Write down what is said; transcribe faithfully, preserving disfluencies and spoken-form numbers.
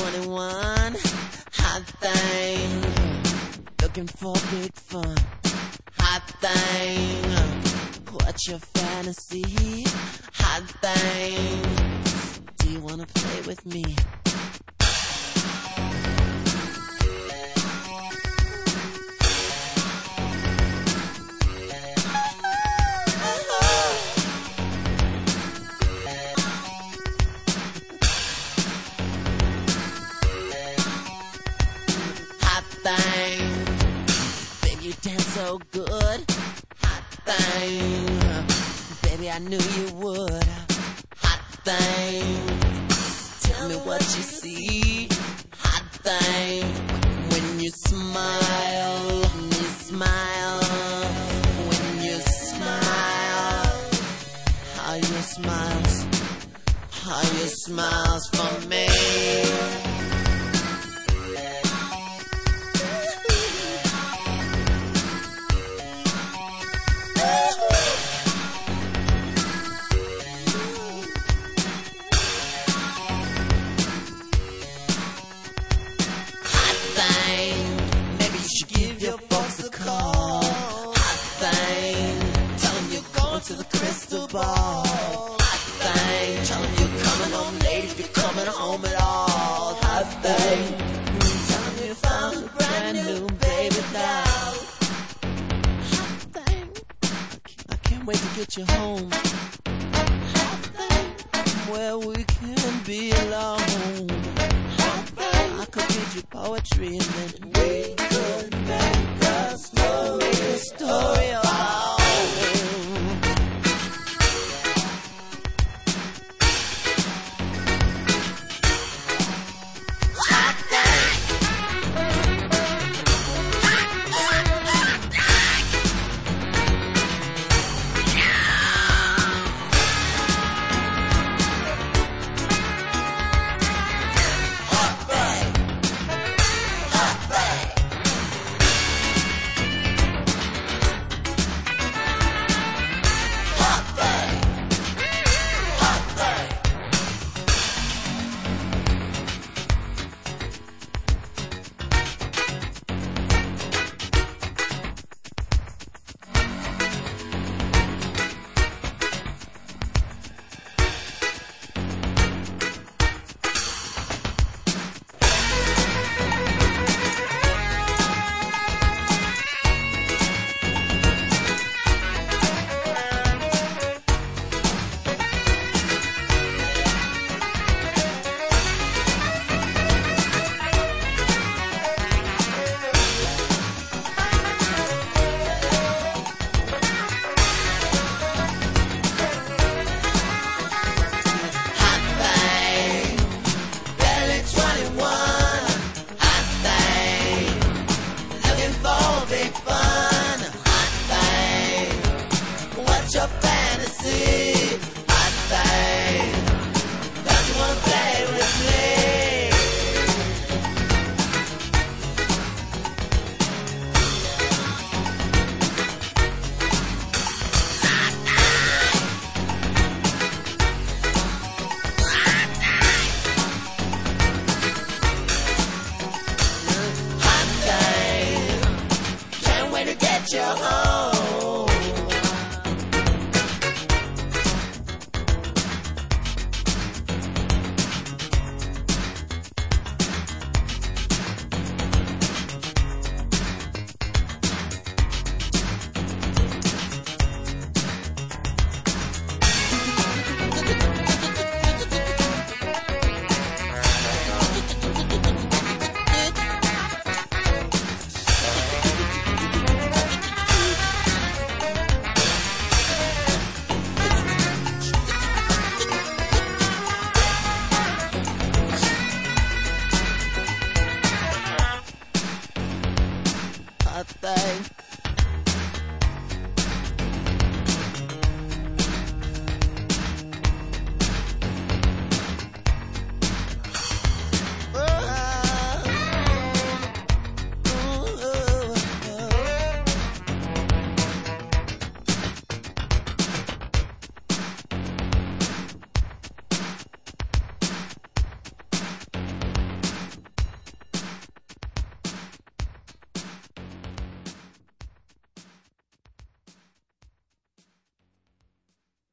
twenty-one, hot thing, looking for big fun, hot thing, what's your fantasy, hot thing, do you wanna play with me? Thing, baby, you dance so good. Hot thing, baby, I knew you would. Hot thing, tell me what you see. Hot thing, when you smile, when you smile, when you smile, how you smiles, how you smiles for me. Give your folks a call. Hot thing, tell them you're going to the crystal ball. Hot thing, tell them you're coming home late if you're coming home at all. Hot thing, tell them you found a brand new baby doll. Hot thing, I can't wait to get you home. Hot thing, where we can be alone. Hot thing, I could read you poetry and then we could make a story.